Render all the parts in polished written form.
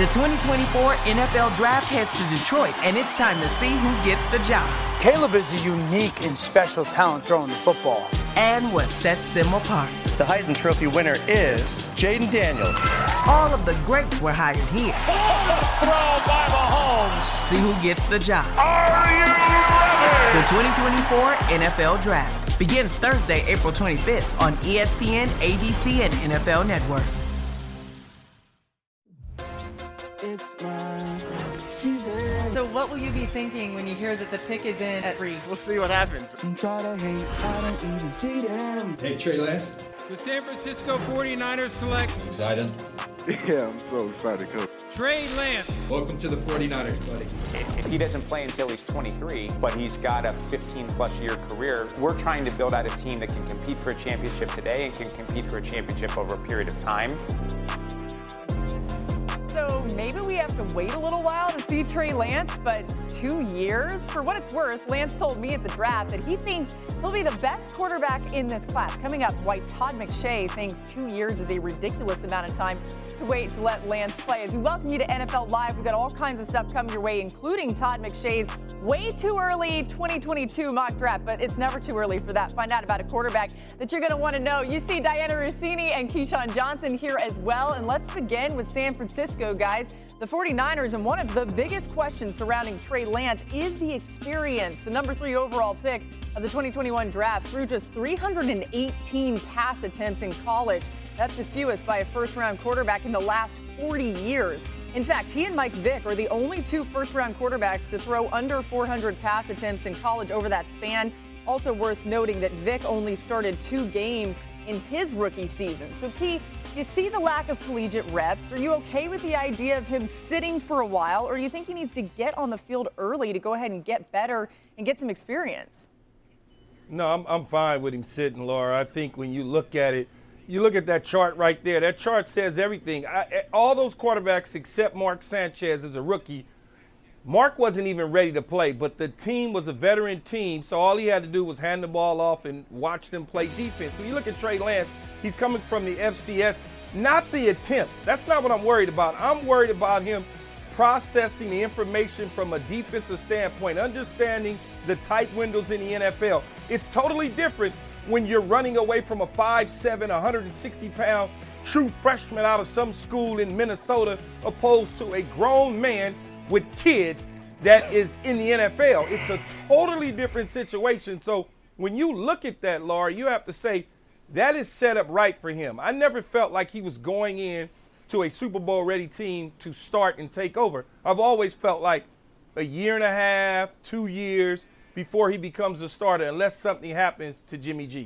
The 2024 NFL Draft heads to Detroit, and it's time to see who gets the job. Caleb is a unique and special talent throwing the football. And what sets them apart. The Heisman Trophy winner is Jaden Daniels. All of the greats were hired here. Throw by Mahomes. See who gets the job. Are you ready? The 2024 NFL Draft begins Thursday, April 25th on ESPN, ABC, and NFL Network. So what will you be thinking when you hear that the pick is in at 3? We'll see what happens. Hey, Trey Lance. The San Francisco 49ers select. Excited? Yeah, I'm so excited, Coach. Trey Lance. Welcome to the 49ers, buddy. If he doesn't play until he's 23, but he's got a 15-plus year career, we're trying to build out a team that can compete for a championship today and can compete for a championship over a period of time. So maybe we have to wait a little while to see Trey Lance, but 2 years? For what it's worth, Lance told me at the draft that he thinks he'll be the best quarterback in this class. Coming up, why Todd McShay thinks 2 years is a ridiculous amount of time to wait to let Lance play. As we welcome you to NFL Live, we've got all kinds of stuff coming your way, including Todd McShay's way too early 2022 mock draft, but it's never too early for that. Find out about a quarterback that you're going to want to know. You see Diana Rossini and Keyshawn Johnson here as well, and let's begin with San Francisco, guys. The 49ers, and one of the biggest questions surrounding Trey Lance is the experience. The number 3 overall pick of the 2021 draft threw just 318 pass attempts in college. That's the fewest by a first-round quarterback in the last 40 years. In fact, he and Mike Vick are the only 2 first-round quarterbacks to throw under 400 pass attempts in college over that span. Also worth noting that Vick only started 2 games in his rookie season. So, Key, you see the lack of collegiate reps. Are you okay with the idea of him sitting for a while, or do you think he needs to get on the field early to go ahead and get better and get some experience? No, I'm fine with him sitting, Laura. I think when you look at it, you look at that chart right there. That chart says everything. All those quarterbacks except Mark Sanchez as a rookie, Mark wasn't even ready to play, but the team was a veteran team, so all he had to do was hand the ball off and watch them play defense. When you look at Trey Lance, he's coming from the FCS, not the attempts. That's not what I'm worried about. I'm worried about him processing the information from a defensive standpoint, understanding the tight windows in the NFL. It's totally different when you're running away from a 5'7", 160-pound true freshman out of some school in Minnesota, opposed to a grown man with kids that is in the NFL. It's a totally different situation. So when you look at that, Laura, you have to say that is set up right for him. I never felt like he was going in to a Super Bowl ready team to start and take over. I've always felt like a year and a half, 2 years before he becomes a starter, unless something happens to Jimmy G.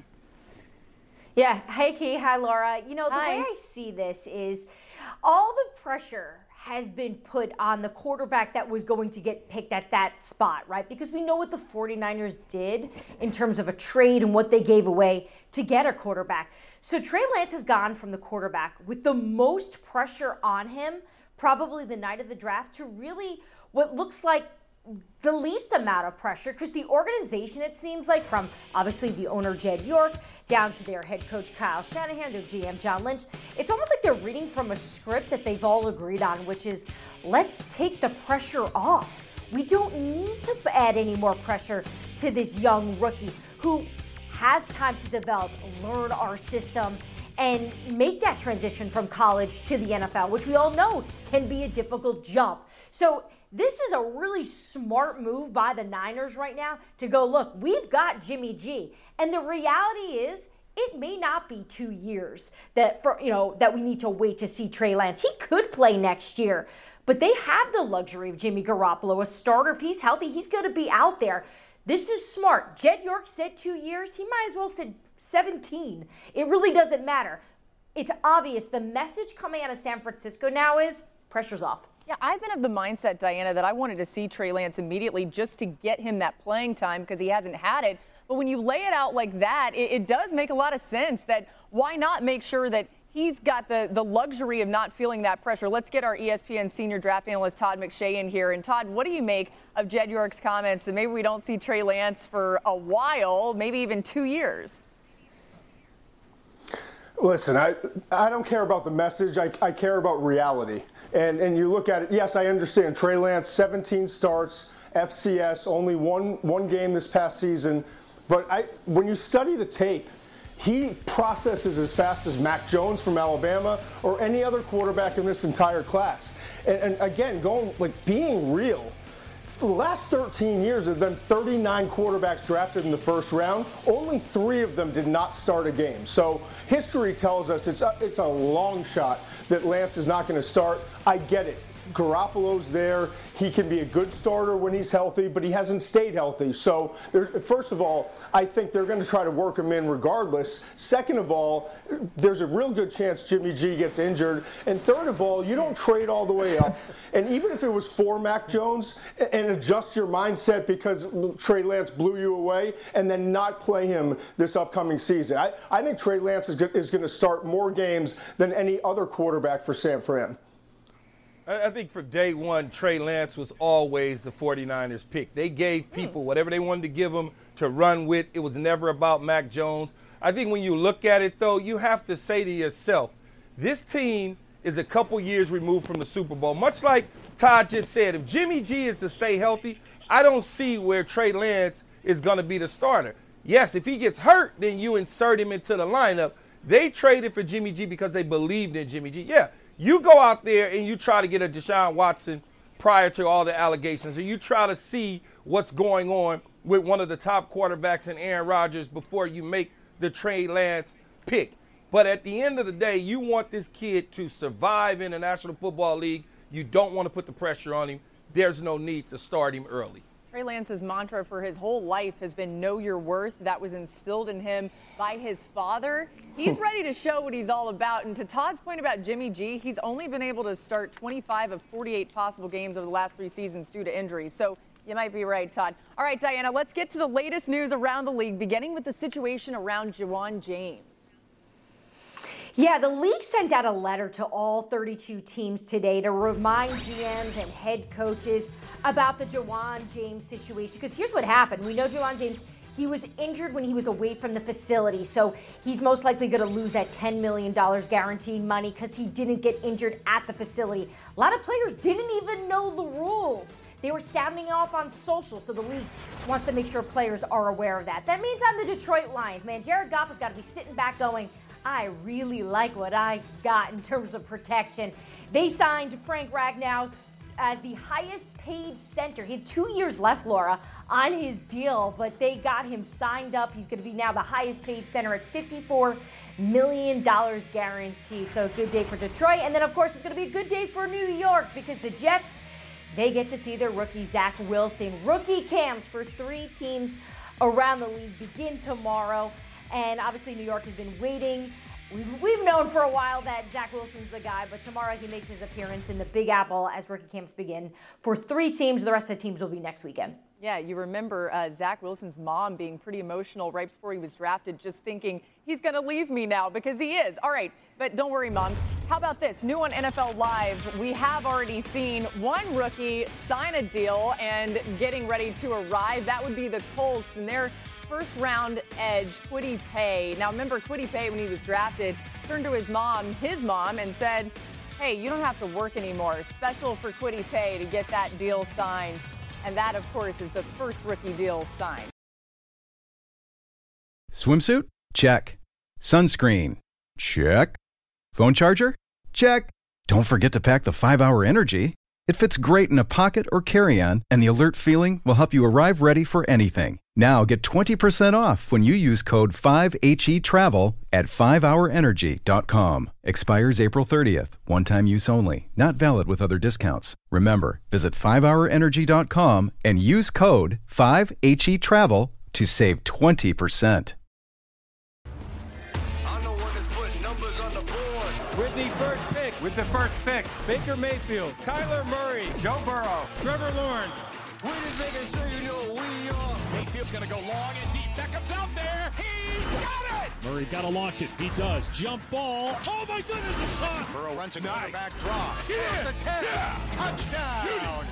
Yeah. Hey, Key. Hi, Laura. You know, the way I see this is all the pressure has been put on the quarterback that was going to get picked at that spot, right? Because we know what the 49ers did in terms of a trade and what they gave away to get a quarterback. So Trey Lance has gone from the quarterback with the most pressure on him, probably the night of the draft, to really what looks like the least amount of pressure, because the organization, it seems like, from obviously the owner Jed York down to their head coach Kyle Shanahan, their GM John Lynch, it's almost like they're reading from a script that they've all agreed on, which is, let's take the pressure off. We don't need to add any more pressure to this young rookie who has time to develop, learn our system, and make that transition from college to the NFL, which we all know can be a difficult jump. So this is a really smart move by the Niners right now to go, look, we've got Jimmy G. And the reality is, it may not be 2 years that we need to wait to see Trey Lance. He could play next year, but they have the luxury of Jimmy Garoppolo, a starter. If he's healthy, he's going to be out there. This is smart. Jed York said 2 years. He might as well said 17. It really doesn't matter. It's obvious. The message coming out of San Francisco now is pressure's off. Yeah, I've been of the mindset, Diana, that I wanted to see Trey Lance immediately just to get him that playing time because he hasn't had it. But when you lay it out like that, it does make a lot of sense that why not make sure that he's got the luxury of not feeling that pressure. Let's get our ESPN senior draft analyst Todd McShay in here. And Todd, what do you make of Jed York's comments that maybe we don't see Trey Lance for a while, maybe even 2 years? Listen, I don't care about the message. I care about reality. And you look at it, yes, I understand. Trey Lance, 17 starts, FCS, only one game this past season. But when you study the tape, he processes as fast as Mac Jones from Alabama or any other quarterback in this entire class. And again, being real, the last 13 years there have been 39 quarterbacks drafted in the first round. Only 3 of them did not start a game. So history tells us it's a long shot that Lance is not going to start. I get it. Garoppolo's there. He can be a good starter when he's healthy, but he hasn't stayed healthy. So, first of all, I think they're going to try to work him in regardless. Second of all, there's a real good chance Jimmy G gets injured. And third of all, you don't trade all the way up. And even if it was for Mac Jones, and adjust your mindset because Trey Lance blew you away, and then not play him this upcoming season. I think Trey Lance is going to start more games than any other quarterback for San Fran. I think from day one, Trey Lance was always the 49ers pick. They gave people whatever they wanted to give them to run with. It was never about Mac Jones. I think when you look at it, though, you have to say to yourself, this team is a couple years removed from the Super Bowl. Much like Todd just said, if Jimmy G is to stay healthy, I don't see where Trey Lance is going to be the starter. Yes, if he gets hurt, then you insert him into the lineup. They traded for Jimmy G because they believed in Jimmy G. Yeah. You go out there and you try to get a Deshaun Watson prior to all the allegations, or you try to see what's going on with one of the top quarterbacks in Aaron Rodgers before you make the Trey Lance pick. But at the end of the day, you want this kid to survive in the National Football League. You don't want to put the pressure on him. There's no need to start him early. Trey Lance's mantra for his whole life has been know your worth. That was instilled in him by his father. He's ready to show what he's all about. And to Todd's point about Jimmy G, he's only been able to start 25 of 48 possible games over the last 3 seasons due to injuries. So you might be right, Todd. All right, Diana, let's get to the latest news around the league, beginning with the situation around Ja'Wuan James. Yeah, the league sent out a letter to all 32 teams today to remind GMs and head coaches about the Ja'Wuan James situation. Because here's what happened. We know Ja'Wuan James, he was injured when he was away from the facility. So he's most likely going to lose that $10 million guaranteed money because he didn't get injured at the facility. A lot of players didn't even know the rules. They were sounding off on social, so the league wants to make sure players are aware of that. That meantime, the Detroit Lions, man, Jared Goff has got to be sitting back going, I really like what I got in terms of protection. They signed Frank Ragnow as the highest paid center. He had 2 years left, Laura, on his deal, but they got him signed up. He's going to be now the highest paid center at $54 million guaranteed. So a good day for Detroit. And then, of course, it's going to be a good day for New York because the Jets, they get to see their rookie, Zach Wilson. Rookie camps for 3 teams around the league begin tomorrow. And obviously New York has been waiting. We've known for a while that Zach Wilson's the guy, but tomorrow he makes his appearance in the Big Apple as rookie camps begin for 3 teams. The rest of the teams will be next weekend. Yeah, you remember Zach Wilson's mom being pretty emotional right before he was drafted, just thinking he's going to leave me now, because he is. All right, but don't worry, Moms. How about this? New on NFL Live, we have already seen one rookie sign a deal and getting ready to arrive. That would be the Colts and their first-round edge, Kwity Paye. Now, remember, Kwity Paye, when he was drafted, turned to his mom, and said, hey, you don't have to work anymore. Special for Kwity Paye to get that deal signed. And that, of course, is the first rookie deal signed. Swimsuit? Check. Sunscreen? Check. Phone charger? Check. Don't forget to pack the 5-Hour Energy. It fits great in a pocket or carry-on, and the alert feeling will help you arrive ready for anything. Now get 20% off when you use code 5HETRAVEL at 5hourenergy.com. Expires April 30th. One-time use only. Not valid with other discounts. Remember, visit 5hourenergy.com and use code 5HETRAVEL to save 20%. With the first pick, Baker Mayfield, Kyler Murray, Joe Burrow, Trevor Lawrence. We're just making sure you know we are. Mayfield's going to go long and deep. Beckham's out there. He's got it. Murray got to launch it. He does. Jump ball. Oh, my goodness, a shot. Burrow runs a quarterback draw. Yeah. The 10. Yeah. Touchdown.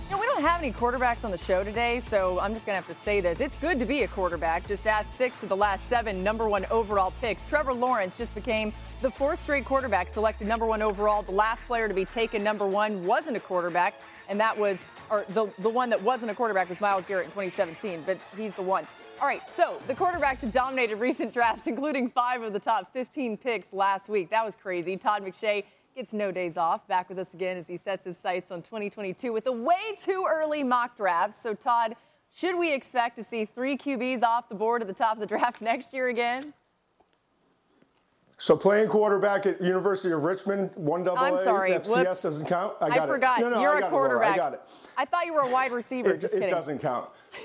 We don't have any quarterbacks on the show today, so I'm just going to have to say this. It's good to be a quarterback. Just ask 6 of the last 7 number 1 overall picks. Trevor Lawrence just became the 4th straight quarterback selected number 1 overall. The last player to be taken number 1 wasn't a quarterback, and that was, or the one that wasn't a quarterback was Myles Garrett in 2017, but he's the one. All right, so the quarterbacks have dominated recent drafts, including 5 of the top 15 picks last week. That was crazy. Todd McShay gets no days off. Back with us again as he sets his sights on 2022 with a way too early mock draft. So, Todd, should we expect to see 3 QBs off the board at the top of the draft next year again? So playing quarterback at University of Richmond, 1AA, I'm sorry. FCS doesn't count? I forgot. No, You're a quarterback. I got it. I thought you were a wide receiver. Just kidding. It doesn't count.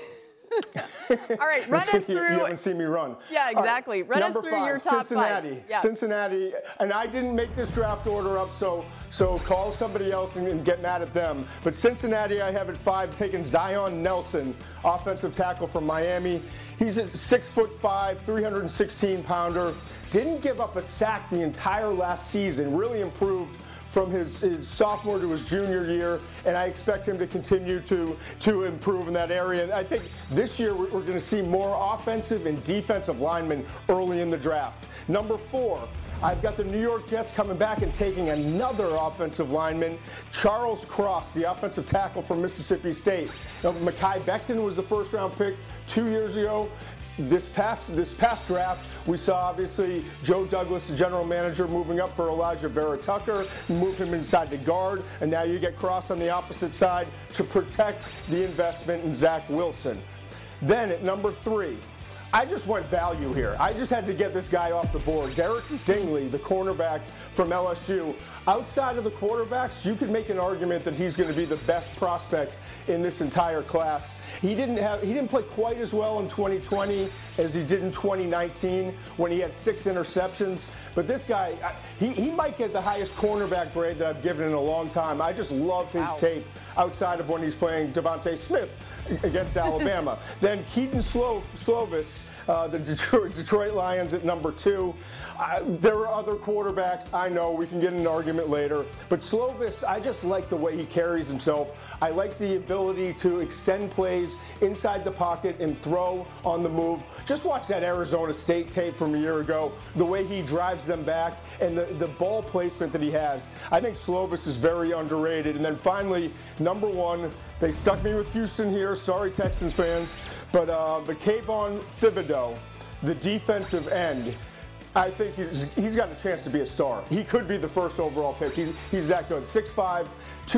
All right, run us through. You haven't seen me run. Yeah, exactly. Run us through your top Cincinnati. 5. Yeah. Cincinnati, and I didn't make this draft order up, so call somebody else and get mad at them. But Cincinnati, I have at 5, taking Zion Nelson, offensive tackle from Miami. He's a 6'5", 316-pounder. Didn't give up a sack the entire last season. Really improved from his sophomore to his junior year, and I expect him to continue to improve in that area. And I think this year we're going to see more offensive and defensive linemen early in the draft. Number 4, I've got the New York Jets coming back and taking another offensive lineman, Charles Cross, the offensive tackle from Mississippi State. Now, Mekhi Becton was the first-round pick 2 years ago. This past draft, we saw obviously Joe Douglas, the general manager, moving up for Elijah Vera Tucker, move him inside the guard, and now you get Cross on the opposite side to protect the investment in Zach Wilson. Then at number 3, I just went value here. I just had to get this guy off the board. Derek Stingley, the cornerback from LSU. Outside of the quarterbacks, you could make an argument that he's going to be the best prospect in this entire class. He didn't play quite as well in 2020 as he did in 2019 when he had 6 interceptions. But this guy, he might get the highest cornerback grade that I've given in a long time. I just love his tape outside of when he's playing Devontae Smith against Alabama. Then Keaton Slovis, the Detroit Lions at number 2. There are other quarterbacks. I know we can get in an argument later. But Slovis, I just like the way he carries himself. I like the ability to extend plays inside the pocket and throw on the move. Just watch that Arizona State tape from a year ago, the way he drives them back and the ball placement that he has. I think Slovis is very underrated. And then finally, number 1, they stuck me with Houston here. Sorry, Texans fans. But Kayvon Thibodeau, the defensive end, I think he's got a chance to be a star. He could be the first overall pick. He's that good. 6'5",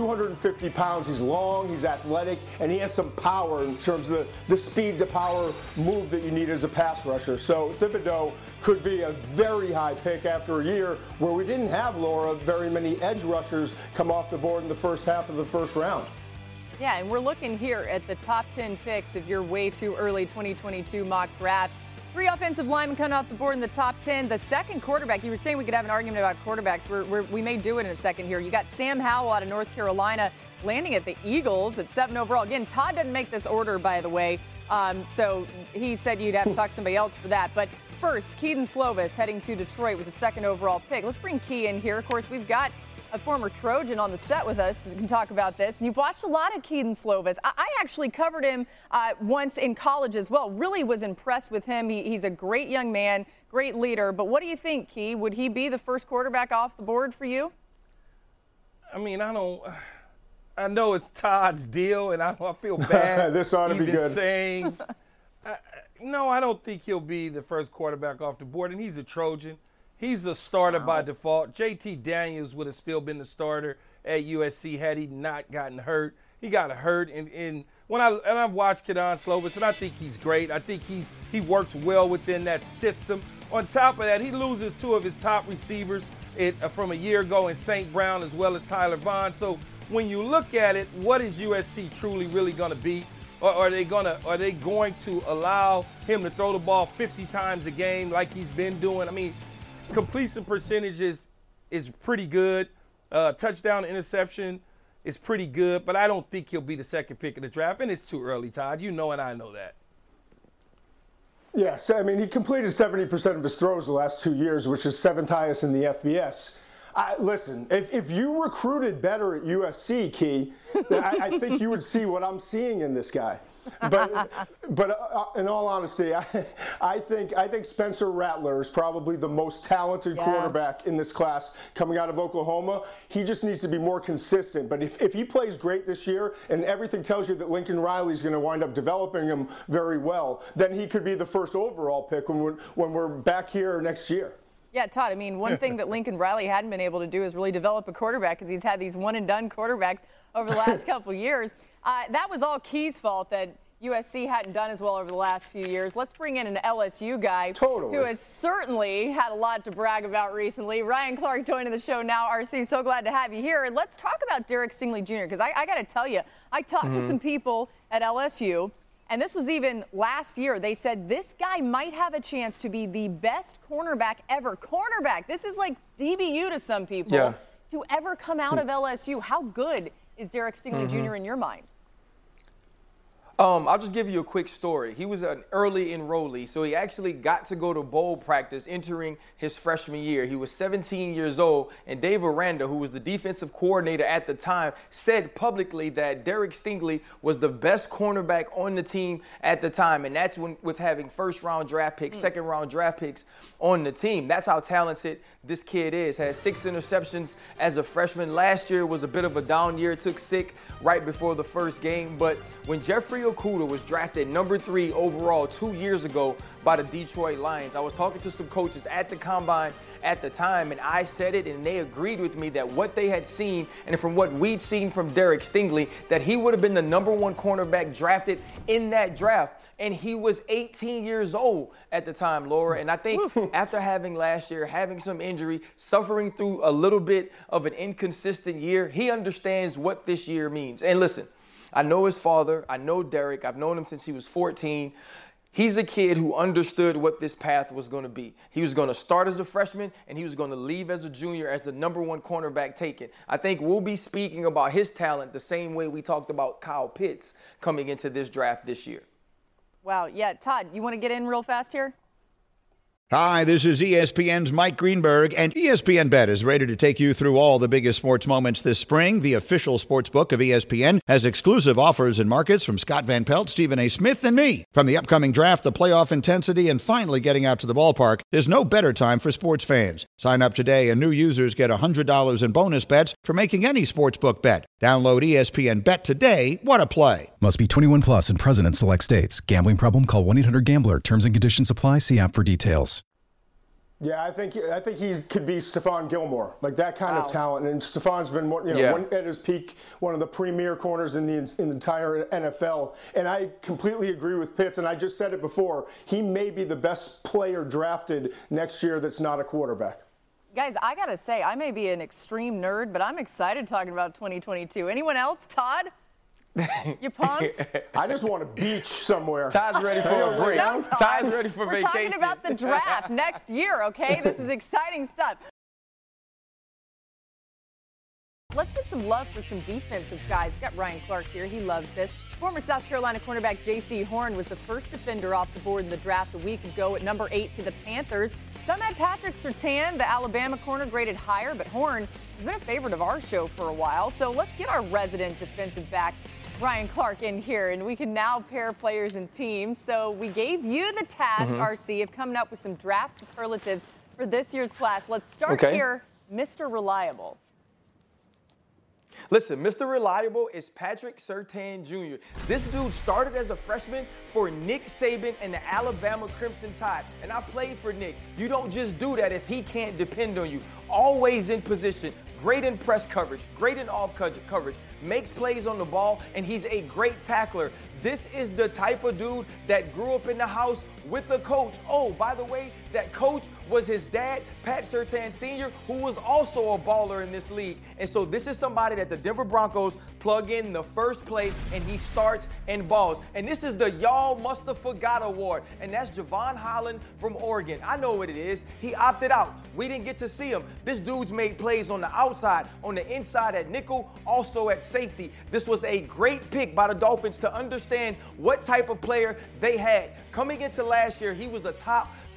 250 pounds. He's long, he's athletic, and he has some power in terms of the speed to power move that you need as a pass rusher. So Thibodeau could be a very high pick after a year where we didn't have, Laura, very many edge rushers come off the board in the first half of the first round. Yeah, and we're looking here at the top 10 picks of your way too early 2022 mock draft. 3 offensive linemen coming off the board in the top 10. The second quarterback, you were saying we could have an argument about quarterbacks. We may do it in a second here. You got Sam Howell out of North Carolina landing at the Eagles at 7 overall. Again, Todd didn't make this order, by the way, so he said you'd have to talk to somebody else for that. But first, Keaton Slovis heading to Detroit with the 2nd overall pick. Let's bring Key in here. Of course, we've got a former Trojan on the set with us who can talk about this. You've watched a lot of Keaton Slovis. I actually covered him once in college as well. Really was impressed with him. He's a great young man, great leader. But what do you think, Key? Would he be the first quarterback off the board for you? I mean, I know it's Todd's deal, and I feel bad. This ought to be good. Saying, no, I don't think he'll be the first quarterback off the board, and he's a Trojan. He's a starter by default. JT Daniels would have still been the starter at USC had he not gotten hurt. He got hurt, and I've watched Keaton Slovis, and I think he's great. I think he works well within that system. On top of that, he loses 2 of his top receivers from a year ago in St. Brown as well as Tyler Vaughn. So when you look at it, what is USC truly really going to be? Or are they going to allow him to throw the ball 50 times a game like he's been doing? I mean, completion percentage is pretty good. Touchdown to interception is pretty good, but I don't think he'll be the second pick of the draft, and it's too early, Todd. You know and I know that. Yes, I mean, he completed 70% of his throws the last 2 years, which is 7th highest in the FBS. Listen, if you recruited better at USC, Key, I think you would see what I'm seeing in this guy. But in all honesty, I think Spencer Rattler is probably the most talented quarterback in this class coming out of Oklahoma. He just needs to be more consistent. But if he plays great this year, and everything tells you that Lincoln Riley is going to wind up developing him very well, then he could be the first overall pick when we're back here next year. Yeah, Todd, I mean, one thing that Lincoln Riley hadn't been able to do is really develop a quarterback because he's had these one-and-done quarterbacks over the last couple years. That was all Key's fault that USC hadn't done as well over the last few years. Let's bring in an LSU guy who has certainly had a lot to brag about recently. Ryan Clark joining the show now. RC, so glad to have you here. And let's talk about Derek Stingley Jr. because I got to tell you, I talked to some people at LSU, and this was even last year. They said this guy might have a chance to be the best cornerback ever. Cornerback. This is like DBU to some people to ever come out of LSU. How good is Derek Stingley Jr. in your mind? I'll just give you a quick story. He was an early enrollee, so he actually got to go to bowl practice entering his freshman year. He was 17 years old, and Dave Aranda, who was the defensive coordinator at the time, said publicly that Derek Stingley was the best cornerback on the team at the time, and that's with having first-round draft picks, second-round draft picks on the team. That's how talented this kid is. Has 6 interceptions as a freshman. Last year was a bit of a down year. Took sick right before the first game, but when Jeffrey Okudah was drafted number 3 overall 2 years ago by the Detroit Lions, I was talking to some coaches at the Combine at the time, and I said it, and they agreed with me that what they had seen, and from what we'd seen from Derek Stingley, that he would have been the number 1 cornerback drafted in that draft. And he was 18 years old at the time, Laura. And I think after having last year, having some injury, suffering through a little bit of an inconsistent year, he understands what this year means. And listen, I know his father. I know Derek. I've known him since he was 14. He's a kid who understood what this path was going to be. He was going to start as a freshman, and he was going to leave as a junior as the number 1 cornerback taken. I think we'll be speaking about his talent the same way we talked about Kyle Pitts coming into this draft this year. Wow. Yeah, Todd, you want to get in real fast here? Hi, this is ESPN's Mike Greenberg, and ESPN Bet is ready to take you through all the biggest sports moments this spring. The official sports book of ESPN has exclusive offers and markets from Scott Van Pelt, Stephen A. Smith, and me. From the upcoming draft, the playoff intensity, and finally getting out to the ballpark, there's no better time for sports fans. Sign up today, and new users get $100 in bonus bets for making any sportsbook bet. Download ESPN Bet today. What a play. Must be 21 plus and present in select states. Gambling problem? Call 1-800-GAMBLER. Terms and conditions apply. See app for details. Yeah, I think he could be Stephon Gilmore, like that kind of talent. And Stephon's been, at his peak, one of the premier corners in the entire NFL. And I completely agree with Pitts. And I just said it before. He may be the best player drafted next year that's not a quarterback. Guys, I got to say, I may be an extreme nerd, but I'm excited talking about 2022. Anyone else? Todd? You pumped? I just want a beach somewhere. Todd's ready for a break. No, Todd's ready for vacation. We're talking about the draft next year, okay? This is exciting stuff. Let's get some love for some defensive guys. We've got Ryan Clark here. He loves this. Former South Carolina cornerback J.C. Horn was the first defender off the board in the draft a week ago at number 8 to the Panthers. Some had Patrick Surtain, the Alabama corner, graded higher, but Horn has been a favorite of our show for a while. So let's get our resident defensive back, Ryan Clark, in here, and we can now pair players and teams. So we gave you the task, RC, of coming up with some draft superlatives for this year's class. Let's start here, Mr. Reliable. Listen, Mr. Reliable is Patrick Surtain Jr. This dude started as a freshman for Nick Saban and the Alabama Crimson Tide. And I played for Nick. You don't just do that if he can't depend on you. Always in position, great in press coverage, great in off coverage, makes plays on the ball, and he's a great tackler. This is the type of dude that grew up in the house with a coach. Oh, by the way, that coach was his dad, Pat Surtain Sr., who was also a baller in this league. And so this is somebody that the Denver Broncos plug in the first play, and he starts and balls. And this is the Y'all Must Have Forgot Award, and that's Javon Holland from Oregon. I know what it is. He opted out. We didn't get to see him. This dude's made plays on the outside, on the inside at nickel, also at safety. This was a great pick by the Dolphins to understand what type of player they had. Coming into last year, he was a top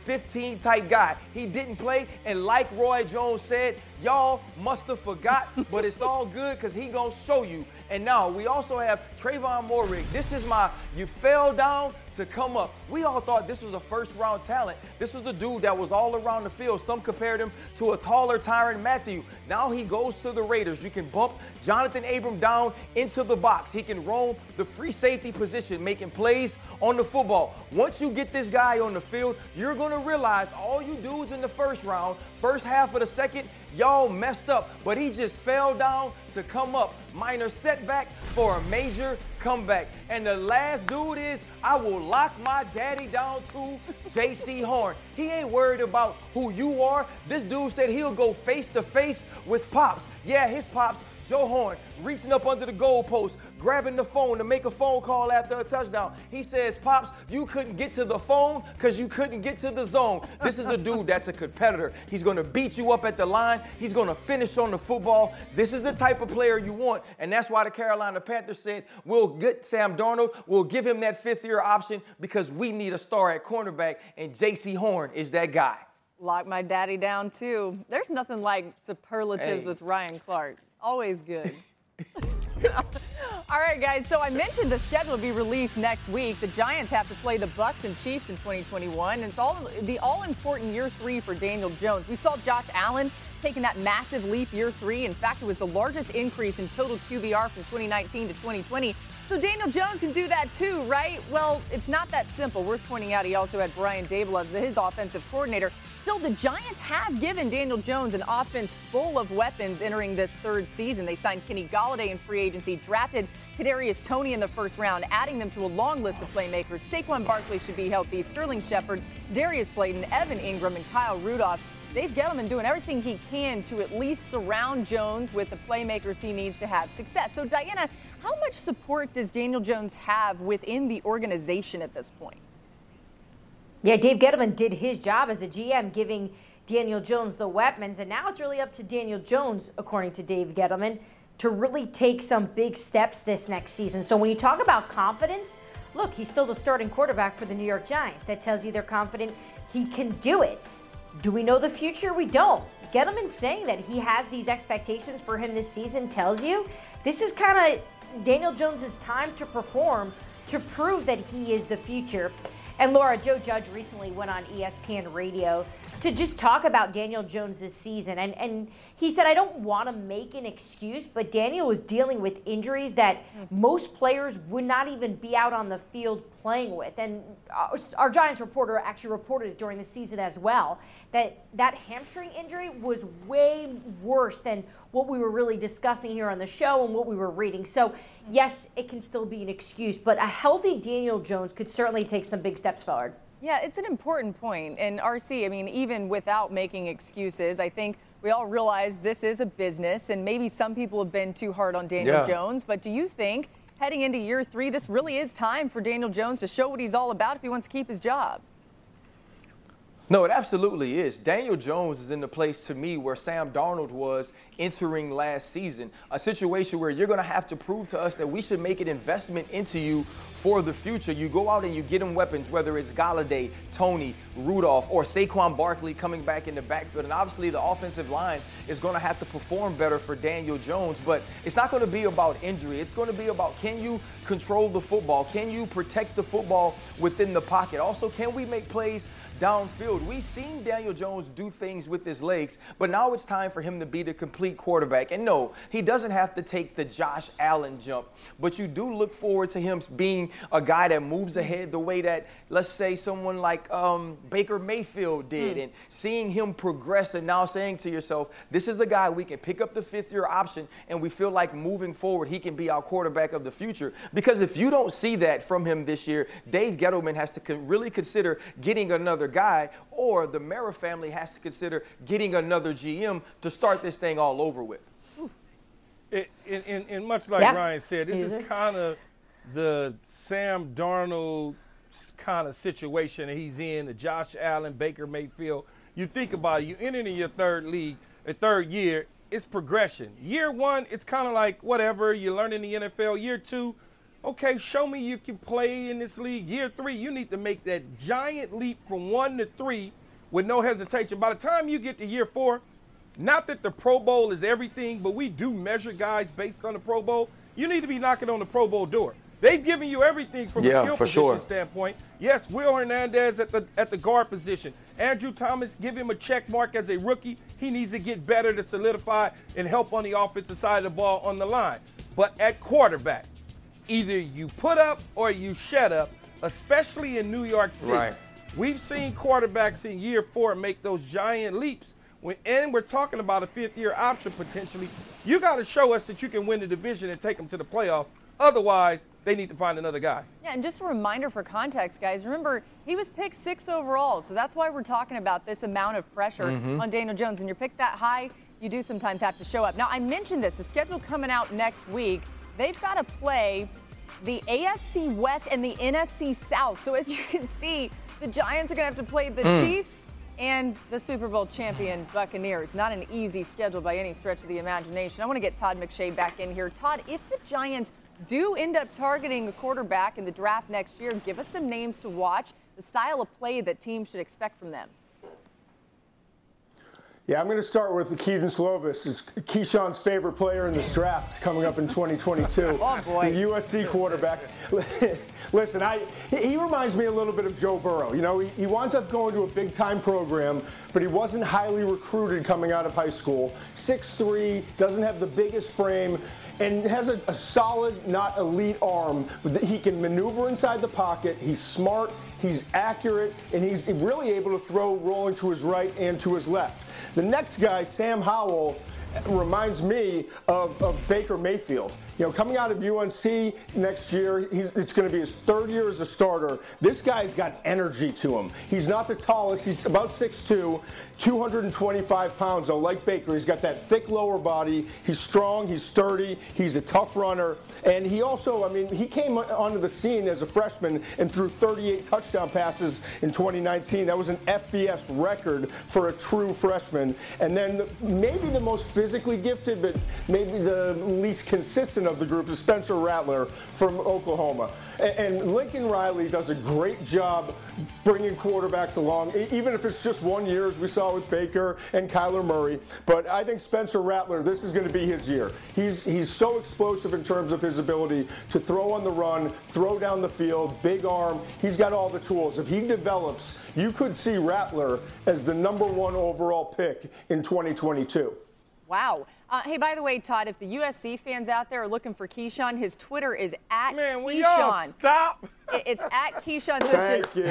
15 type guy. He didn't play, and like Roy Jones said, y'all must have forgot, but it's all good because he gonna show you. And now we also have Trayvon Moehrig. This is my you fell down to come up. We all thought this was a first-round talent. This was a dude that was all around the field. Some compared him to a taller Tyrann Mathieu. Now he goes to the Raiders. You can bump Jonathan Abram down into the box. He can roam the free safety position, making plays on the football. Once you get this guy on the field, you're going to realize all you dudes in the first round, first half of the second, y'all messed up. But he just fell down to come up. Minor setback for a major comeback. And the last dude is, I will lock my daddy down to J.C. Horn. He ain't worried about who you are. This dude said he'll go face to face with Pops. Yeah, his Pops, Joe Horn, reaching up under the goalpost, grabbing the phone to make a phone call after a touchdown. He says, Pops, you couldn't get to the phone because you couldn't get to the zone. This is a dude that's a competitor. He's going to beat you up at the line. He's going to finish on the football. This is the type of player you want, and that's why the Carolina Panthers said, we'll get Sam Darnold. We'll give him that fifth-year option because we need a star at cornerback, and J.C. Horn is that guy. Lock my daddy down, too. There's nothing like superlatives with Ryan Clark. Always good. All right, guys, so I mentioned the schedule will be released next week. The Giants have to play the Bucs and Chiefs in 2021. It's the all-important year 3 for Daniel Jones. We saw Josh Allen taking that massive leap year 3. In fact, it was the largest increase in total QBR from 2019 to 2020. So Daniel Jones can do that too, right? Well, it's not that simple. Worth pointing out, he also had Brian Daboll as his offensive coordinator. Still, the Giants have given Daniel Jones an offense full of weapons entering this third season. They signed Kenny Golladay in free agency, drafted Kadarius Toney in the first round, adding them to a long list of playmakers. Saquon Barkley should be healthy. Sterling Shepard, Darius Slayton, Evan Ingram, and Kyle Rudolph. Dave Gettleman doing everything he can to at least surround Jones with the playmakers he needs to have success. So, Diana, how much support does Daniel Jones have within the organization at this point? Yeah, Dave Gettleman did his job as a GM, giving Daniel Jones the weapons, and now it's really up to Daniel Jones, according to Dave Gettleman, to really take some big steps this next season. So when you talk about confidence, look, he's still the starting quarterback for the New York Giants. That tells you they're confident he can do it. Do we know the future? We don't. Gettleman saying that he has these expectations for him this season tells you this is kind of Daniel Jones' time to perform, to prove that he is the future. And Laura, Joe Judge recently went on ESPN Radio to just talk about Daniel Jones' season. And he said, I don't want to make an excuse, but Daniel was dealing with injuries that most players would not even be out on the field playing with. And our Giants reporter actually reported it during the season as well, that hamstring injury was way worse than what we were really discussing here on the show and what we were reading. So, yes, it can still be an excuse, but a healthy Daniel Jones could certainly take some big steps forward. Yeah, it's an important point. And RC, I mean, even without making excuses, I think we all realize this is a business, and maybe some people have been too hard on Daniel Jones. But do you think heading into year 3, this really is time for Daniel Jones to show what he's all about if he wants to keep his job? No, it absolutely is. Daniel Jones is in the place, to me, where Sam Darnold was entering last season, a situation where you're going to have to prove to us that we should make an investment into you for the future. You go out and you get him weapons, whether it's Golladay, Toney, Rudolph, or Saquon Barkley coming back in the backfield. And obviously the offensive line is going to have to perform better for Daniel Jones, but it's not going to be about injury. It's going to be about, can you control the football? Can you protect the football within the pocket? Also, can we make plays downfield? We've seen Daniel Jones do things with his legs, but now it's time for him to be the complete quarterback. And no, he doesn't have to take the Josh Allen jump, but you do look forward to him being a guy that moves ahead the way that, let's say, someone like Baker Mayfield did, and seeing him progress and now saying to yourself, this is a guy we can pick up the fifth-year option and we feel like moving forward he can be our quarterback of the future. Because if you don't see that from him this year, Dave Gettleman has to really consider getting another guy, or the Mara family has to consider getting another GM to start this thing all over with. And much like Ryan said, this is kind of the Sam Darnold kind of situation that he's in, the Josh Allen, Baker Mayfield. You think about it, you enter in your third year, it's progression. Year 1, it's kind of like whatever, you learn in the NFL. Year 2, Okay, show me you can play in this league. Year 3, you need to make that giant leap from 1 to 3 with no hesitation. By the time you get to year 4, not that the Pro Bowl is everything, but we do measure guys based on the Pro Bowl. You need to be knocking on the Pro Bowl door. They've given you everything from a skill position standpoint. Yes, Will Hernandez at the guard position. Andrew Thomas, give him a check mark as a rookie. He needs to get better to solidify and help on the offensive side of the ball on the line. But at quarterback, either you put up or you shut up, especially in New York City. Right. We've seen quarterbacks in year 4 make those giant leaps. And we're talking about a 5th-year option potentially. You got to show us that you can win the division and take them to the playoffs. Otherwise, they need to find another guy. Yeah, and just a reminder for context, guys, remember, he was picked 6th overall, so that's why we're talking about this amount of pressure on Daniel Jones. And you're picked that high, you do sometimes have to show up. Now, I mentioned this, the schedule coming out next week, they've got to play the AFC West and the NFC South. So as you can see, the Giants are going to have to play the Chiefs and the Super Bowl champion Buccaneers. Not an easy schedule by any stretch of the imagination. I want to get Todd McShay back in here. Todd, if the Giants do end up targeting a quarterback in the draft next year, give us some names to watch, the style of play that teams should expect from them. Yeah, I'm going to start with Kedon Slovis. It's Keyshawn's favorite player in this draft coming up in 2022. Oh, boy. The USC quarterback. Listen, he reminds me a little bit of Joe Burrow. You know, he winds up going to a big-time program, but he wasn't highly recruited coming out of high school. 6'3", doesn't have the biggest frame, and has a solid, not elite arm. He can maneuver inside the pocket. He's smart, he's accurate, and he's really able to throw rolling to his right and to his left. The next guy, Sam Howell, reminds me of Baker Mayfield. You know, coming out of UNC next year, it's going to be his 3rd year as a starter. This guy's got energy to him. He's not the tallest. He's about 6'2", 225 pounds, though, like Baker. He's got that thick lower body. He's strong. He's sturdy. He's a tough runner. And he also, I mean, he came onto the scene as a freshman and threw 38 touchdown passes in 2019. That was an FBS record for a true freshman. And then maybe the most physically gifted, but maybe the least consistent of the group is Spencer Rattler from Oklahoma. And Lincoln Riley does a great job bringing quarterbacks along, even if it's just 1 year, as we saw with Baker and Kyler Murray. But I think Spencer Rattler, this is going to be his year. He's so explosive in terms of his ability to throw on the run, throw down the field, big arm. He's got all the tools. If he develops, you could see Rattler as the #1 overall pick in 2022. Wow. Hey, by the way, Todd, if the USC fans out there are looking for Keyshawn, his Twitter is at Keyshawn. Stop. It's at Keyshawn, so it's just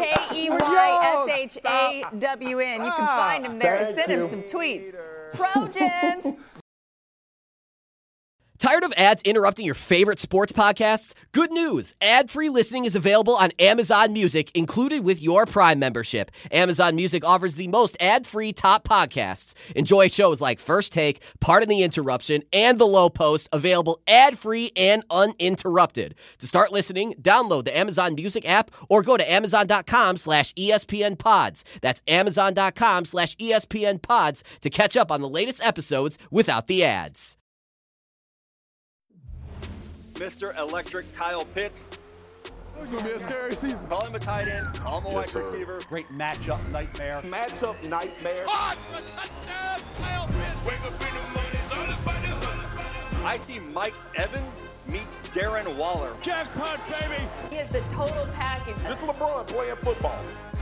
Keyshhawn. You can find him there and send him some tweets. Trojans. Tired of ads interrupting your favorite sports podcasts? Good news! Ad-free listening is available on Amazon Music, included with your Prime membership. Amazon Music offers the most ad-free top podcasts. Enjoy shows like First Take, Pardon the Interruption, and The Low Post, available ad-free and uninterrupted. To start listening, download the Amazon Music app or go to Amazon.com/ESPN Pods. That's Amazon.com/ESPN Pods to catch up on the latest episodes without the ads. Mr. Electric Kyle Pitts. It's going to be a scary season. Call him a tight end. Call him a wide receiver. Great matchup nightmare. Matchup nightmare. Oh, touchdown, Kyle Pitts. Wake up in the morning, it's all about the hustle. I see Mike Evans meets Darren Waller. Jackpot, baby. He is the total package. This is LeBron playing football.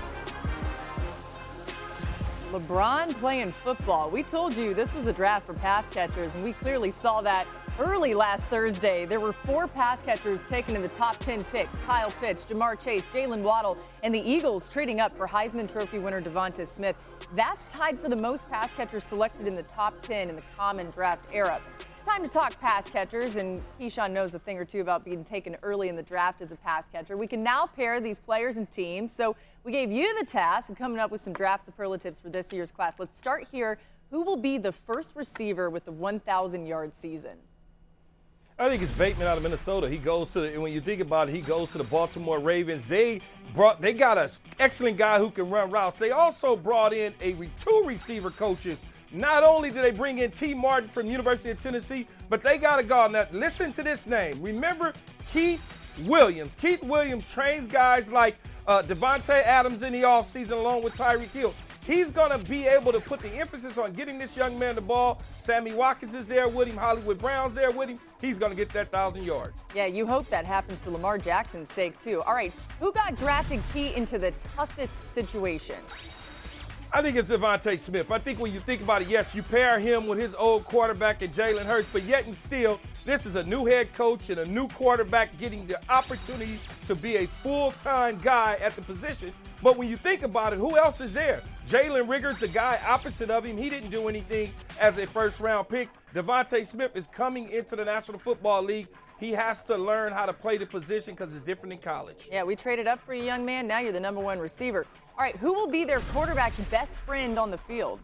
LeBron playing football. We told you this was a draft for pass catchers, and we clearly saw that early last Thursday. There were 4 pass catchers taken in the top 10 picks. Kyle Pitts, Jamar Chase, Jalen Waddle, and the Eagles trading up for Heisman Trophy winner Devonta Smith. That's tied for the most pass catchers selected in the top 10 in the common draft era. It's time to talk pass catchers, and Keyshawn knows a thing or two about being taken early in the draft as a pass catcher. We can now pair these players and teams, so we gave you the task of coming up with some draft superlatives for this year's class. Let's start here. Who will be the first receiver with the 1,000-yard season? I think it's Bateman out of Minnesota. He goes to the, when you think about it, he goes to the Baltimore Ravens. They got an excellent guy who can run routes. They also brought in 2 receiver coaches. Not only did they bring in T. Martin from the University of Tennessee, but they got a guy. Now, listen to this name. Remember, Keith Williams. Keith Williams trains guys like Devontae Adams in the offseason along with Tyreek Hill. He's going to be able to put the emphasis on getting this young man the ball. Sammy Watkins is there with him. Hollywood Brown's there with him. He's going to get that 1,000 yards. Yeah, you hope that happens for Lamar Jackson's sake, too. All right, who got drafted key into the toughest situation? I think it's Devontae Smith. I think when you think about it, yes, you pair him with his old quarterback and Jalen Hurts, but yet and still, this is a new head coach and a new quarterback getting the opportunity to be a full-time guy at the position. But when you think about it, who else is there? Jalen Rigger's the guy opposite of him. He didn't do anything as a first-round pick. Devontae Smith is coming into the National Football League. He has to learn how to play the position because it's different in college. Yeah, we traded up for a young man. Now you're the number one receiver. All right, who will be their quarterback's best friend on the field?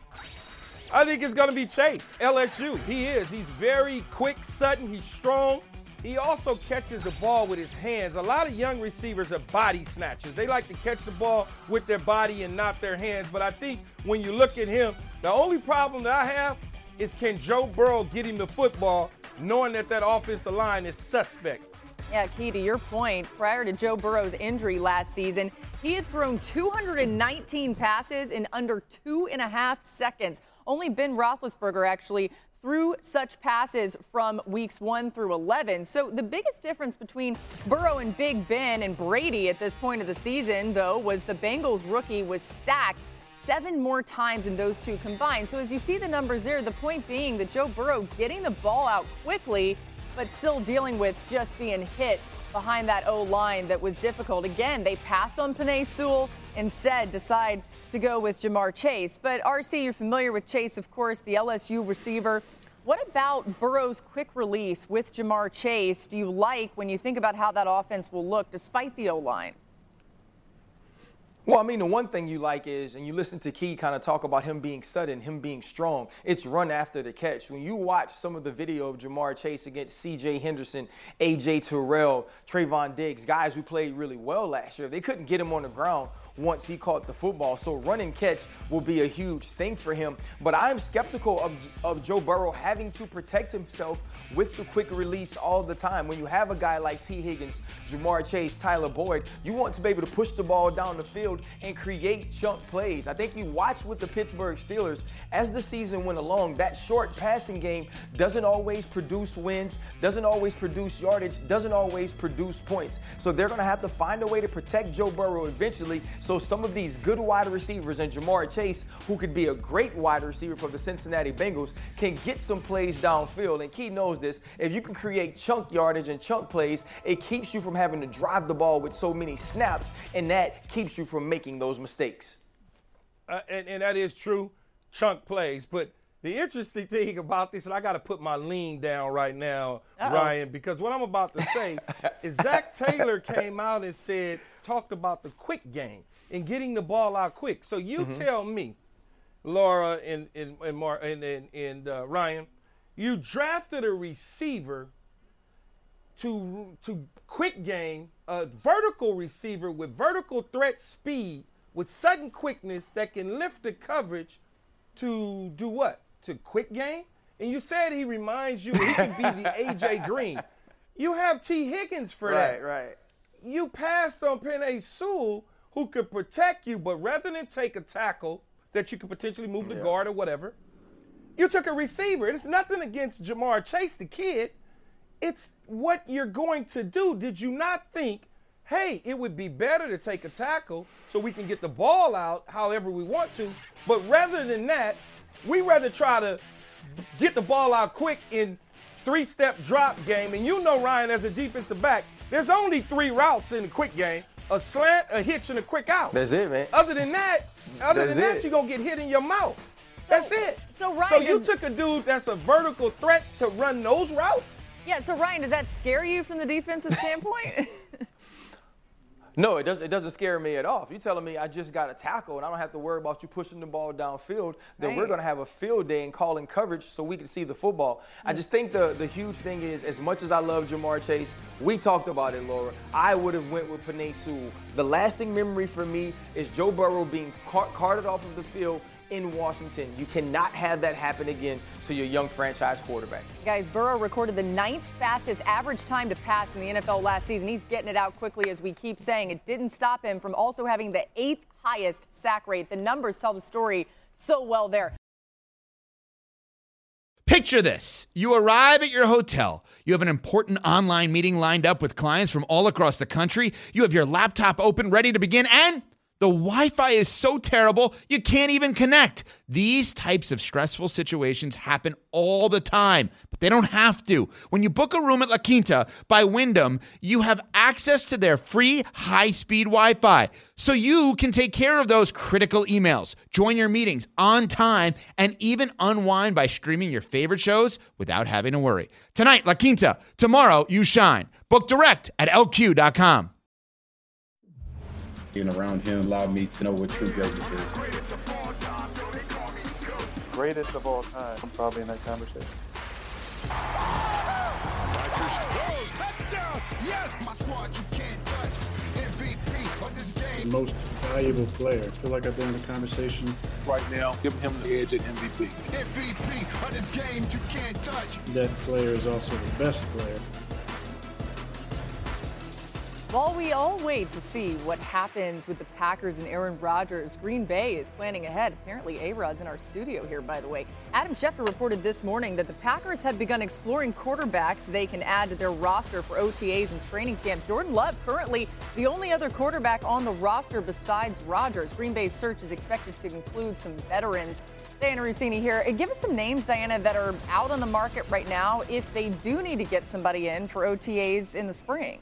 I think it's going to be Chase, LSU. He is. He's very quick, sudden. He's strong. He also catches the ball with his hands. A lot of young receivers are body snatchers. They like to catch the ball with their body and not their hands. But I think when you look at him, the only problem that I have is can Joe Burrow get him the football knowing that offensive line is suspect. Yeah, Key, to your point, prior to Joe Burrow's injury last season, he had thrown 219 passes in under 2.5 seconds. Only Ben Roethlisberger actually threw such passes from weeks 1 through 11. So the biggest difference between Burrow and Big Ben and Brady at this point of the season, though, was the Bengals rookie was sacked 7 more times than those two combined. So as you see the numbers there, the point being that Joe Burrow getting the ball out quickly, but still dealing with just being hit behind that O-line that was difficult. Again, they passed on Penei Sewell, instead decide to go with Ja'Marr Chase. But RC, you're familiar with Chase, of course, the LSU receiver. What about Burrow's quick release with Ja'Marr Chase do you like when you think about how that offense will look despite the O-line? Well, I mean, the one thing you like is, and you listen to Key kind of talk about him being sudden, him being strong, it's run after the catch. When you watch some of the video of Ja'Marr Chase against C.J. Henderson, A.J. Terrell, Trayvon Diggs, guys who played really well last year, they couldn't get him on the ground once he caught the football. So run and catch will be a huge thing for him. But I'm skeptical of Joe Burrow having to protect himself with the quick release all the time. When you have a guy like T. Higgins, Ja'Marr Chase, Tyler Boyd, you want to be able to push the ball down the field and create chunk plays. I think you watch with the Pittsburgh Steelers as the season went along, that short passing game doesn't always produce wins, doesn't always produce yardage, doesn't always produce points. So they're going to have to find a way to protect Joe Burrow eventually. So some of these good wide receivers and Ja'Marr Chase, who could be a great wide receiver for the Cincinnati Bengals, can get some plays downfield. And Key knows this. If you can create chunk yardage and chunk plays, it keeps you from having to drive the ball with so many snaps, and that keeps you from making those mistakes. And that is true, chunk plays. But the interesting thing about this, and I got to put my lean down right now, Ryan, because what I'm about to say is Zach Taylor came out and talked about the quick game and getting the ball out quick. So you tell me, Laura and Ryan, you drafted a receiver to quick game, a vertical receiver with vertical threat speed, with sudden quickness that can lift the coverage to do what? To quick game? And you said he reminds you he could be the A.J. Green. You have T. Higgins for that. Right. You passed on Penei Sewell, who could protect you, but rather than take a tackle that you could potentially move the guard or whatever, you took a receiver. It's nothing against Ja'Marr Chase, the kid. It's what you're going to do. Did you not think, hey, it would be better to take a tackle so we can get the ball out however we want to, but rather than that, we rather try to get the ball out quick in 3-step drop game. And you know, Ryan, as a defensive back, there's only 3 routes in the quick game: a slant, a hitch, and a quick out. That's it, man. Other than that, you're going to get hit in your mouth. That's it. So, Ryan, you took a dude that's a vertical threat to run those routes? Yeah, so Ryan, does that scare you from the defensive standpoint? No, it doesn't scare me at all. If you're telling me I just got a tackle and I don't have to worry about you pushing the ball downfield, then we're going to have a field day and calling coverage so we can see the football. I just think the huge thing is, as much as I love Ja'Marr Chase, we talked about it, Laura, I would have went with Penei Sewell. The lasting memory for me is Joe Burrow being carted off of the field in Washington. You cannot have that happen again to your young franchise quarterback. Guys, Burrow recorded the 9th fastest average time to pass in the NFL last season. He's getting it out quickly, as we keep saying. It didn't stop him from also having the 8th highest sack rate. The numbers tell the story so well there. Picture this. You arrive at your hotel. You have an important online meeting lined up with clients from all across the country. You have your laptop open, ready to begin, and the Wi-Fi is so terrible, you can't even connect. These types of stressful situations happen all the time, but they don't have to. When you book a room at La Quinta by Wyndham, you have access to their free high-speed Wi-Fi, so you can take care of those critical emails, join your meetings on time, and even unwind by streaming your favorite shows without having to worry. Tonight, La Quinta. Tomorrow, you shine. Book direct at LQ.com. Being around him allowed me to know what true greatness is. Greatest of all time. I'm probably in that conversation. Touchdown! Yes! My squad, you can't touch. MVP of this game. Most valuable player. I feel like I've been in the conversation. Right now, give him the edge at MVP. MVP of this game, you can't touch. That player is also the best player. While we all wait to see what happens with the Packers and Aaron Rodgers, Green Bay is planning ahead. Apparently, A-Rod's in our studio here, by the way. Adam Schefter reported this morning that the Packers have begun exploring quarterbacks they can add to their roster for OTAs and training camp. Jordan Love, currently the only other quarterback on the roster besides Rodgers. Green Bay's search is expected to include some veterans. Diana Rossini here. Give us some names, Diana, that are out on the market right now if they do need to get somebody in for OTAs in the spring.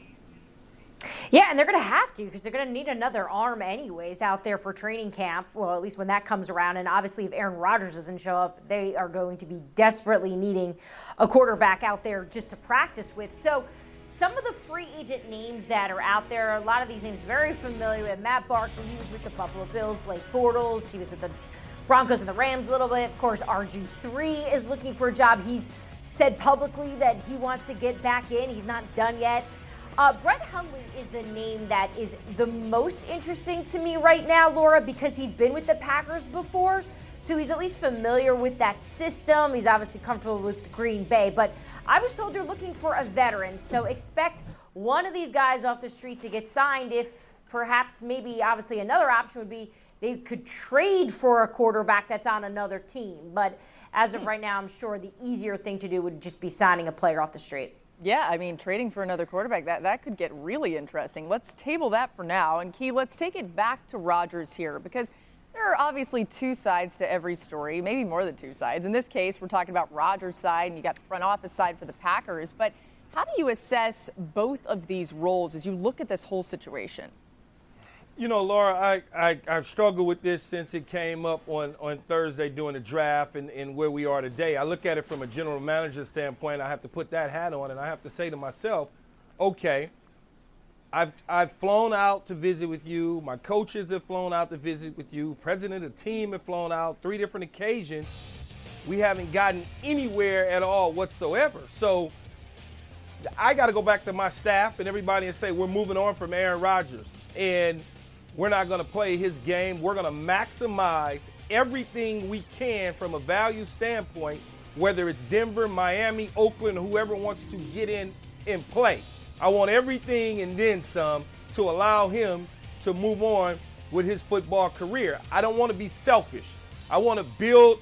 Yeah, and they're going to have to because they're going to need another arm anyways out there for training camp. Well, at least when that comes around. And obviously, if Aaron Rodgers doesn't show up, they are going to be desperately needing a quarterback out there just to practice with. So some of the free agent names that are out there, a lot of these names very familiar with. Matt Barkley, he was with the Buffalo Bills. Blake Bortles, he was with the Broncos and the Rams a little bit. Of course, RG3 is looking for a job. He's said publicly that he wants to get back in. He's not done yet. Brett Hundley is the name that is the most interesting to me right now, Laura, because he's been with the Packers before, so he's at least familiar with that system. He's obviously comfortable with Green Bay, but I was told they're looking for a veteran, so expect one of these guys off the street to get signed. If perhaps maybe obviously another option would be they could trade for a quarterback that's on another team, but as of right now, I'm sure the easier thing to do would just be signing a player off the street. Yeah, I mean, trading for another quarterback, that could get really interesting. Let's table that for now. And, Key, let's take it back to Rodgers here because there are obviously two sides to every story, maybe more than two sides. In this case, we're talking about Rodgers' side, and you got the front office side for the Packers. But how do you assess both of these roles as you look at this whole situation? You know, Laura, I've struggled with this since it came up on Thursday during the draft and where we are today. I look at it from a general manager standpoint. I have to put that hat on, and I have to say to myself, okay, I've flown out to visit with you. My coaches have flown out to visit with you. President of the team have flown out 3 different occasions. We haven't gotten anywhere at all whatsoever. So I got to go back to my staff and everybody and say we're moving on from Aaron Rodgers. And we're not going to play his game. We're going to maximize everything we can from a value standpoint, whether it's Denver, Miami, Oakland, whoever wants to get in and play. I want everything and then some to allow him to move on with his football career. I don't want to be selfish. I want it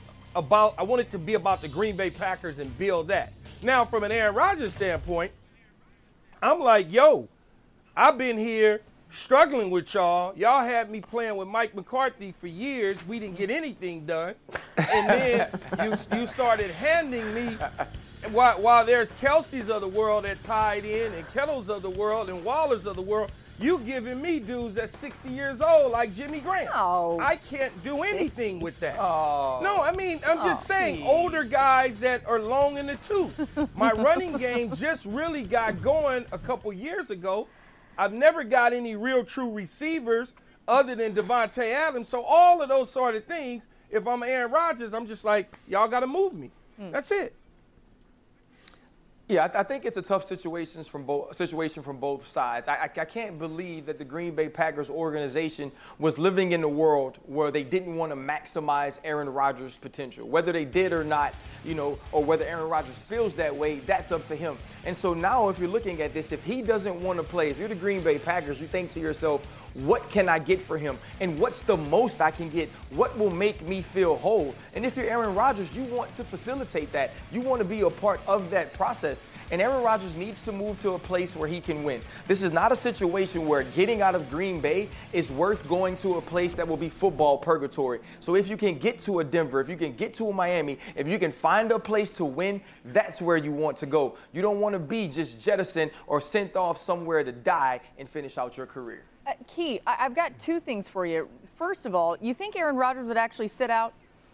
to be about the Green Bay Packers and build that. Now, from an Aaron Rodgers standpoint, I'm like, yo, I've been here struggling with y'all. Y'all had me playing with Mike McCarthy for years. We didn't get anything done. And then you started handing me, while there's Kelsey's of the world that tied in and Kettles of the world and Wallers of the world, you giving me dudes that's 60 years old like Jimmy Graham. Oh, I can't do anything 60. with that. Oh. No, I mean, I'm just saying, older guys that are long in the tooth. My running game just really got going a couple years ago. I've never got any real true receivers other than Devontae Adams. So all of those sort of things, if I'm Aaron Rodgers, I'm just like, y'all got to move me. That's it. Yeah, I think it's a tough situation from both sides. I can't believe that the Green Bay Packers organization was living in a world where they didn't want to maximize Aaron Rodgers' potential. Whether they did or not, or whether Aaron Rodgers feels that way, that's up to him. And so now if you're looking at this, if he doesn't want to play, if you're the Green Bay Packers, you think to yourself, what can I get for him? And what's the most I can get? What will make me feel whole? And if you're Aaron Rodgers, you want to facilitate that. You want to be a part of that process. And Aaron Rodgers needs to move to a place where he can win. This is not a situation where getting out of Green Bay is worth going to a place that will be football purgatory. So if you can get to a Denver, if you can get to a Miami, if you can find a place to win, that's where you want to go. You don't want to be just jettisoned or sent off somewhere to die and finish out your career. Key, I've got two things for you. First of all, you think Aaron Rodgers would actually sit out?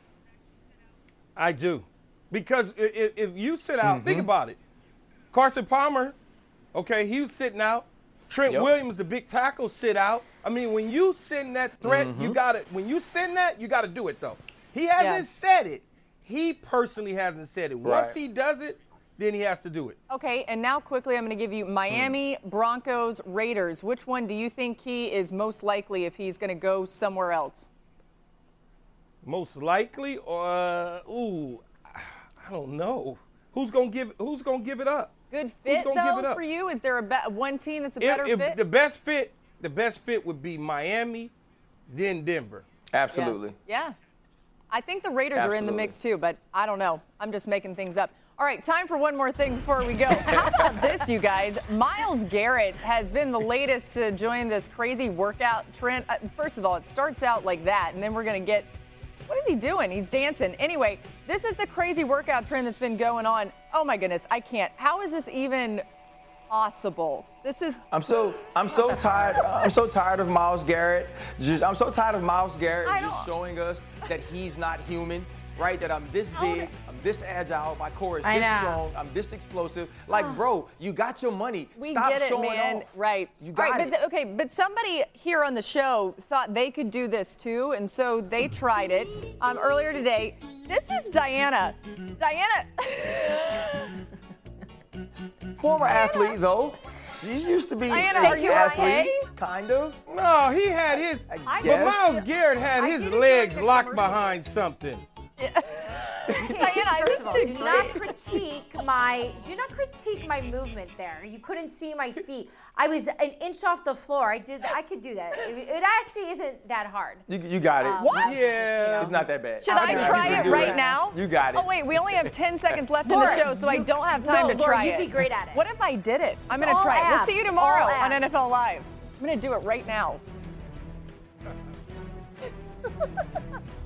I do. Because if you sit out, think about it. Carson Palmer, okay, he was sitting out. Trent Williams, the big tackle, sit out. I mean, when you send that threat, you got to do it, though. He hasn't said it. He personally hasn't said it. Once he does it, then he has to do it. Okay, and now quickly I'm going to give you Miami, Broncos, Raiders. Which one do you think he is most likely if he's going to go somewhere else? Most likely, or I don't know. Who's gonna give it up? Good fit though for you. Is there one team that's a better fit? The best fit would be Miami, then Denver. Absolutely. Yeah. I think the Raiders are in the mix too, but I don't know. I'm just making things up. All right, time for one more thing before we go. How about this, you guys? Myles Garrett has been the latest to join this crazy workout trend. First of all, it starts out like that, and then we're going to get – what is he doing? He's dancing. Anyway, this is the crazy workout trend that's been going on. Oh, my goodness, I can't. How is this even possible? This is – I'm so tired. I'm so tired of Myles Garrett. I'm so tired of Myles Garrett just showing us that he's not human, right? That I'm this big. This agile, my core is this strong, I'm this explosive. Like, bro, you got your money. We Stop get it, showing man. Off. Right. You got it. But somebody here on the show thought they could do this too, and so they tried it earlier today. This is Diana. Diana. Former athlete, though. She used to be Diana, an are you athlete, kind of. No, he had his. But Myles Garrett had his legs locked behind something. Diana, first of all, do not critique my movement there. You couldn't see my feet. I was an inch off the floor. I could do that. It actually isn't that hard. You got it. What? Yeah. It's not that bad. Should I try it right now? You got it. Oh, wait, we only have 10 seconds left in the show, so I don't have time to try it. You'd be great at it. What if I did it? I'm going to try it. We'll see you tomorrow on NFL Live. I'm going to do it right now.